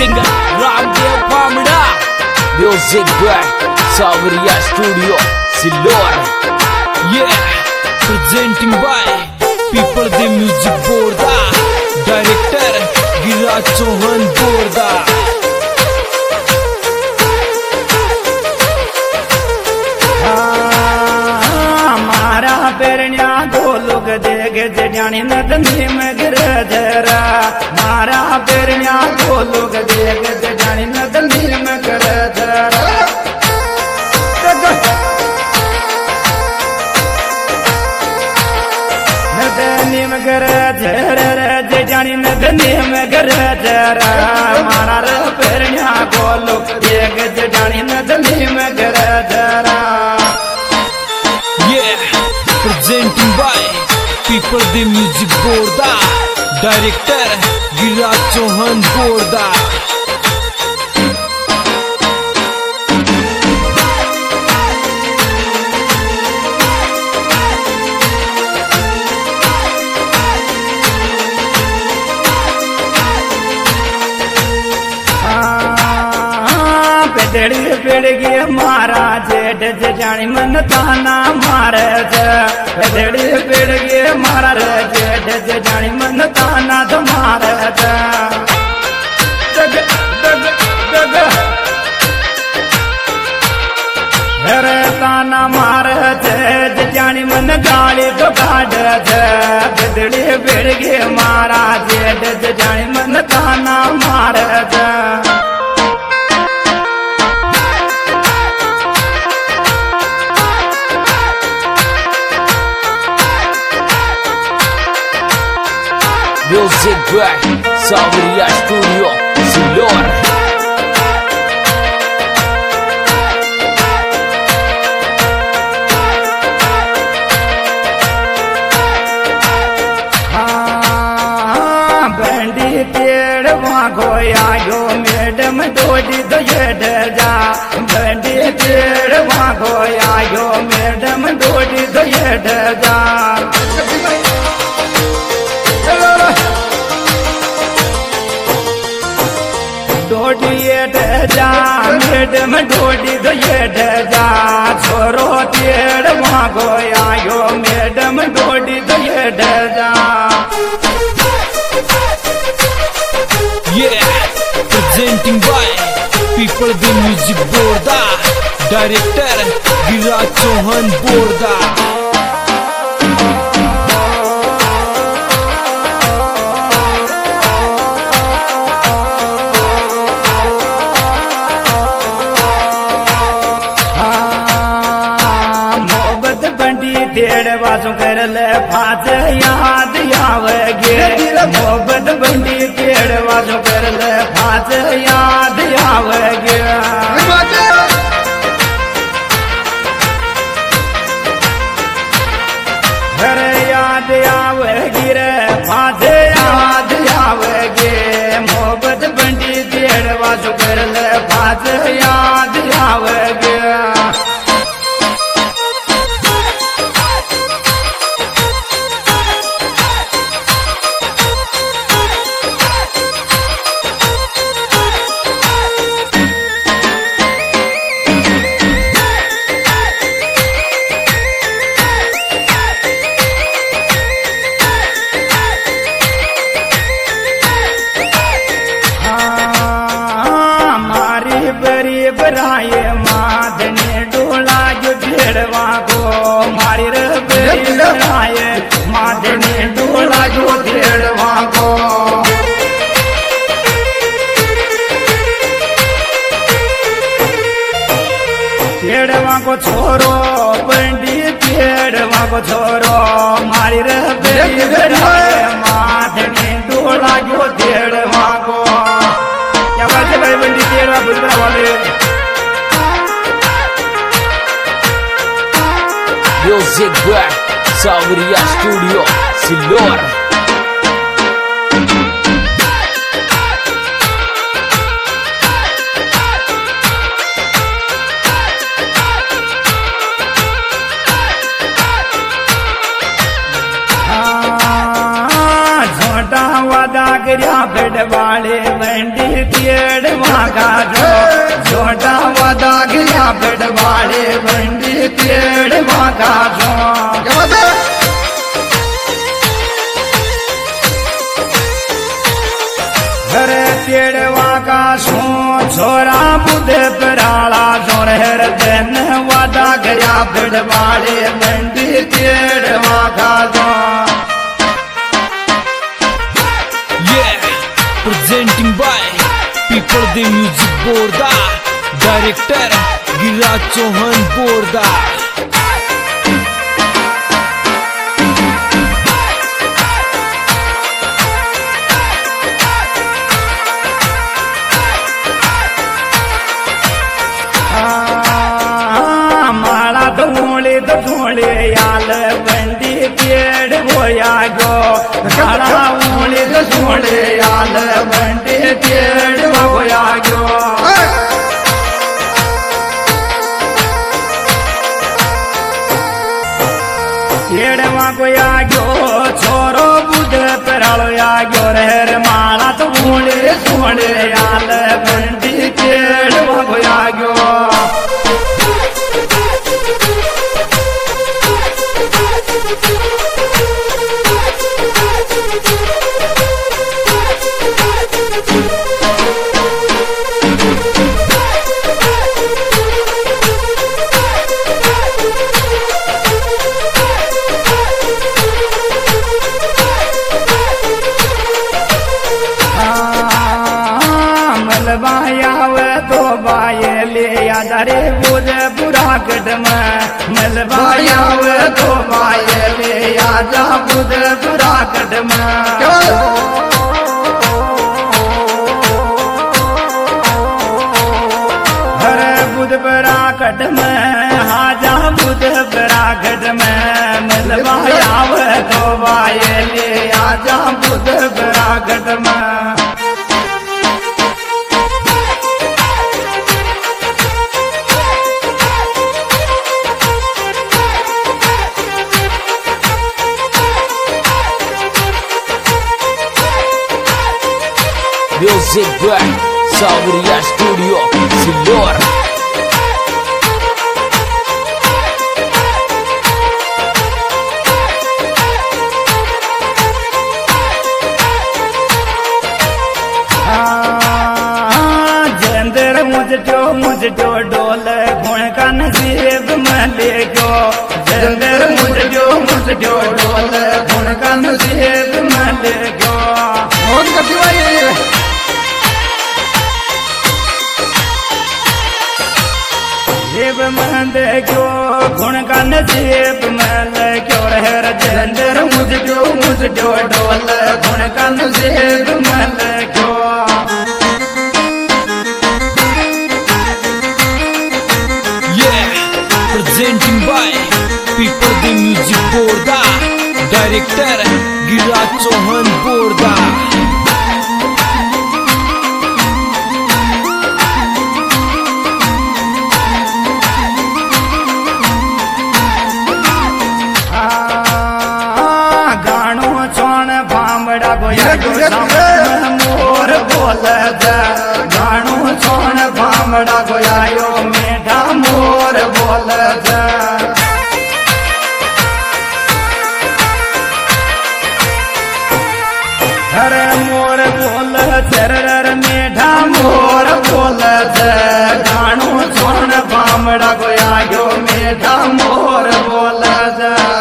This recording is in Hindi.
Singer Ramdev Pamda, music by सावरिया studio Sillor. Presenting by people the music Borda, director Giriraj Chauhan Borda. मारा पेरण्या गोलुक देग जानी नदनी में गिरधरा, मारा पेरण्या गोलुक देग जानी नदनी में गिरधरा। नदनी में गिरधरा जानी नदनी में गिरधरा, मारा पेरण्या गोलुक देग जानी नदनी में गिरधरा। Presenting by people the music Borda, director Giriraj Chauhan Borda. पेड़ पेड़ गे मारा जेठ जानी मन ताना मारे, पेड़ पेड़ गे मारा जेठ जानी मन ताना तो मारे। जग जग जग हरे ताना मारे जानी मन गाली तो काट, पेड़ पेड़ गे मारा जेठ जानी मन ताना मारे। म्यूजिक बाय सावरिया स्टूडियो सिल्लोर। बंडी पेड़ वागो आयो मैडम डोडी तो ये डर जा, बंडी पेड़ वागो आयो मैडम डोडी तो ये डर जा। डोडी डर जा मैडम डोडी तो ये डर जा, छोरो पेड़ वागो आयो मैडम डोडी तो ये डर जा। Presenting by people the music Borda, director Giriraj Chauhan Borda. मोहब्बत बंडी डेढ़ बाजू कर ले फाज याद आवेगे, मोहब्बत बंडी डेढ़ बाजू कर ले फाज याद आवेगे। घर याद आवेगी रे फाज याद आवेगे, मोहब्बत बंडी डेढ़ बाजू कर ले फाज याद आवेगे। बराए माधने डोला जो ढेड़वा को मारी बराए माधने डोला जो ढेड़वा को। ढेड़वा को छोरो पंडी ढेड़वा को छोरो मारी बराए माधने डोला जो ढेड़वा को। क्या बात है भाई बंडी ढेड़वा बुलबुला वाले। म्यूजिक बाय सावरिया स्टूडियो सिल्लोर। वादा करया बेडवाड़े बंडी तेड़वा का जो झोटा वादा करया बेडवाड़े बंडी तेड़वा का जो घर तेड़वा का सो छोरा बुध पराला जोर हर दिन वादा करया बेडवाड़े बंडी तेड़वा का जो presenting by People the Music Borda, Director Giraj Chauhan Borda. माला धोले याल बंडी पेड़ होया गो माला ऊँली धोले याल बंडी पेड़ होया गो पेड़वा गोया गो छोरो बुध परालो या गो रे माला तो ऊँली याल बंडी पेड़ होया गो मलबायावे तो बाये ले यादारे बुझ बुरा कदम मलबायावे तो बाये ले यादा बुझ बुरा कदम हर बुध बरा कदम हाजा बुध बरा कदम मलबायावे तो बाये ले यादा बुध बरा कदम Music by Sauriya Studio, Silor. जेंदर मुझ डोल गुण का नसीब में ले गो जेंदर मुझ डोल गुण का नसीब में ले गो जेब में दे गो गुण का नसीब में ले गो रे जेंदर मुझ डोल गुण का नसीब में ले गो Presenting by People the Music Borda, Director Giraj Chauhan Borda. गाणो छोण भामड़ा गोया मोर बोल गाणो छोण भामड़ा गोया यो मेढा मोर बोल हर मोर बोल चर मेढा मोर बोल गाणो छोण भामड़ा गोया यो मेढा मोर बोल